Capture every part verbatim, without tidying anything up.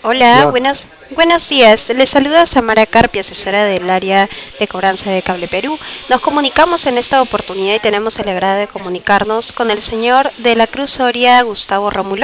Hola, Ya, buenas, buenos días. Les saluda Samara Carpio, asesora del área de cobranza de Cable Perú. Nos comunicamos en esta oportunidad y tenemos el agrado de comunicarnos con el señor de la Cruz Soria, Gustavo Rómulo.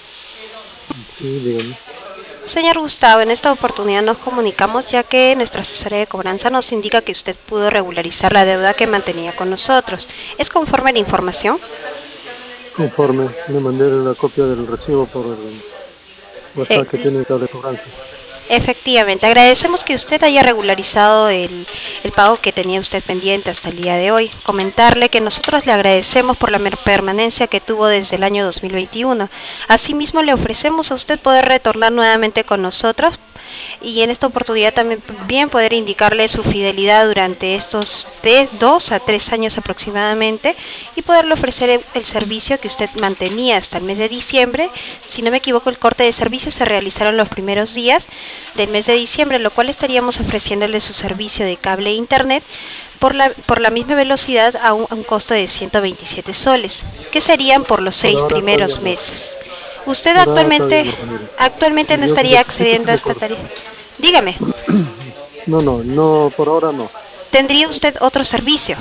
sí, dígame. Señor Gustavo, en esta oportunidad nos comunicamos ya que nuestra asesora de cobranza nos indica que usted pudo regularizar la deuda que mantenía con nosotros. ¿Es conforme a la información? Conforme, le mandé la copia del recibo por el Eh, WhatsApp que tiene cable cobranza. Efectivamente, agradecemos que usted haya regularizado el, el pago que tenía usted pendiente hasta el día de hoy. Comentarle que nosotros le agradecemos por la mer- permanencia que tuvo desde el año dos mil veintiuno. Asimismo, le ofrecemos a usted poder retornar nuevamente con nosotros y en esta oportunidad también bien poder indicarle su fidelidad durante estos de dos a tres años aproximadamente y poderle ofrecer el, el servicio que usted mantenía hasta el mes de diciembre. Si no me equivoco, el corte de servicio se realizaron los primeros días del mes de diciembre, lo cual estaríamos ofreciéndole su servicio de cable e internet por la, por la misma velocidad a un, a un costo de ciento veintisiete soles, que serían por los Por seis ahora todavía primeros no. meses. Usted Por ahora todavía actualmente, no, señorita. actualmente no Yo estaría necesito que accediendo a me esta cobren. tarifa. Dígame, No, no, no, por ahora no. ¿tendría usted otro servicio?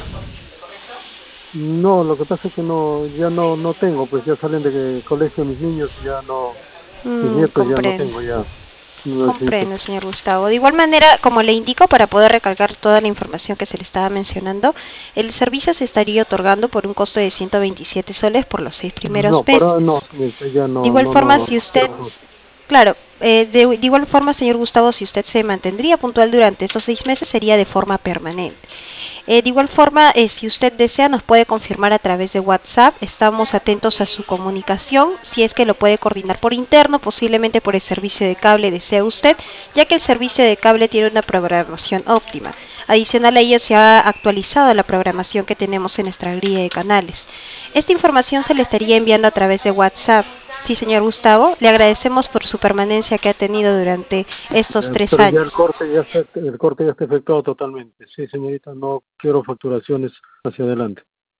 No, lo que pasa es que no, ya no, no tengo, pues ya salen de colegio mis niños y ya no, mis Mm, nietos ya no comprendo. tengo, ya no necesito. Comprendo, señor Gustavo. De igual manera, como le indico, para poder recargar toda la información que se le estaba mencionando, el servicio se estaría otorgando por un costo de ciento veintisiete soles por los seis primeros No, por ahora no, meses. señorita, ya De no, igual no, forma, no, si quiero usted, más. claro, eh, de, de igual forma, señor Gustavo, si usted se mantendría puntual durante estos seis meses, sería de forma permanente. Eh, de igual forma, eh, si usted desea, nos puede confirmar a través de WhatsApp. Estamos atentos a su comunicación. Si es que lo puede coordinar por interno, posiblemente por el servicio de cable desea usted, ya que el servicio de cable tiene una programación óptima. Adicional a ello, se ha actualizado la programación que tenemos en nuestra grilla de canales. Esta información se le estaría enviando a través de WhatsApp. Sí, señor Gustavo, le agradecemos por su permanencia que ha tenido durante estos Eh, tres pero ya el años. corte ya está, el corte ya está efectuado totalmente. Sí, señorita, no quiero facturaciones hacia adelante.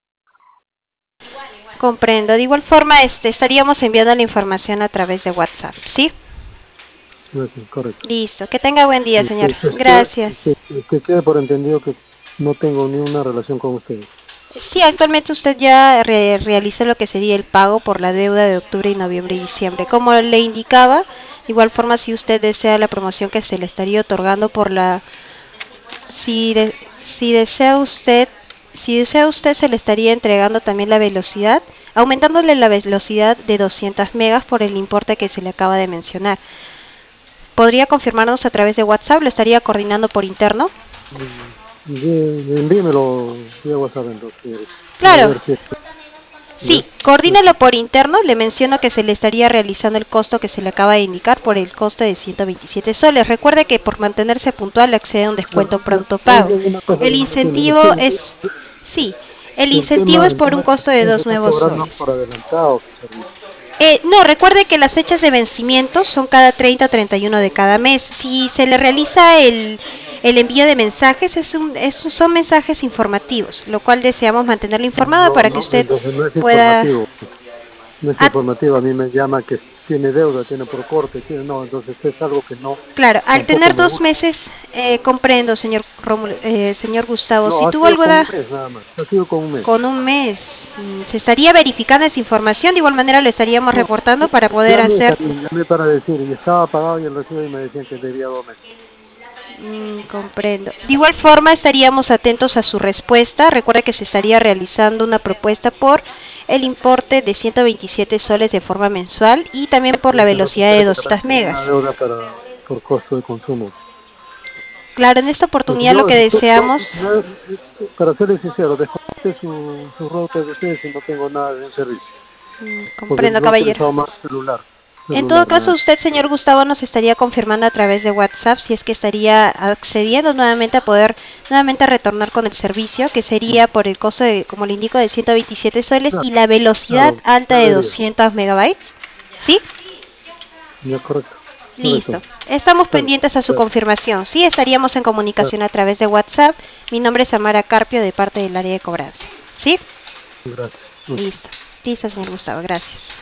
Comprendo. De igual forma, este, estaríamos enviando la información a través de WhatsApp, ¿sí? Ok, correcto. Listo. Que tenga buen día, Y señor. que, que, quede- Gracias. que, que quede por entendido que no tengo ni una relación con ustedes. Sí, actualmente usted ya re realiza lo que sería el pago por la deuda de octubre y noviembre y diciembre. Como le indicaba, de igual forma, si usted desea la promoción que se le estaría otorgando por la... Si, de- si desea usted, si desea usted, se le estaría entregando también la velocidad, aumentándole la velocidad de doscientos megas por el importe que se le acaba de mencionar. ¿Podría confirmarnos a través de WhatsApp? ¿Lo estaría coordinando por interno? Mm, envíe- Envíemelo vía WhatsApp entonces, señorita. Para Claro, ver si es que... sí, ¿Ya? coordínalo Ok. por interno. Le menciono que se le estaría realizando el costo que se le acaba de indicar por el costo de ciento veintisiete soles. Recuerde que por mantenerse puntual accede a un No, descuento no, pronto hay pago. una cosa El que no entiendo. incentivo Usted, es, sí, el el incentivo tema, es el por un tema es que costo de ustedes dos están nuevos cobrando soles. por adelantado su servicio. Eh, no, recuerde que las fechas de vencimiento son cada treinta a treinta y uno de cada mes. Si se le realiza el, el envío de mensajes, es un, es, son mensajes informativos, lo cual deseamos mantenerlo informado No, para que no, usted entonces no es pueda... informativo. No es Ah, informativo. A mí me llama que tiene deuda, tiene por corte, tiene... No, entonces es algo que no, claro, al tampoco tener me dos gusta. meses, eh, comprendo, señor Rómulo, eh, señor Gustavo, si No, ha tuvo sido con un alguna mes nada más. Ha sido con un mes. con un mes, mm, se estaría verificando esa información, de igual manera lo estaríamos No, reportando para poder llamé hacer... también, llamé para decir, y estaba pagado y el recibo y me decían que debía dos meses. Mm, comprendo. De igual forma, estaríamos atentos a su respuesta. Recuerde que se estaría realizando una propuesta por el importe de ciento veintisiete soles de forma mensual y también por la Esa es lo que velocidad de creo que también doscientos tengo una megas. deuda para, por costo de consumo. Claro, en esta Porque oportunidad lo yo, que yo- yo, deseamos... yo, para serles sincero, desconecté su, su router de ustedes y no tengo nada de un servicio. Mm, Porque comprendo, lo he caballero. utilizado más celular, En todo celular caso, nada. usted, señor Gustavo, nos estaría confirmando a través de WhatsApp si es que estaría accediendo nuevamente a poder nuevamente retornar con el servicio, que sería por el costo de, como le indico, de ciento veintisiete soles Claro, y la velocidad claro, alta de debería. doscientos megabytes. ¿Sí? Ya, correcto, Listo. correcto. Estamos Está bien. pendientes a su Gracias. confirmación. Sí, estaríamos en comunicación a través de WhatsApp. Mi nombre es Samara Carpio, de parte del área de cobranza. ¿Sí? Gracias. Ok. Listo. Listo, señor Gustavo. Gracias.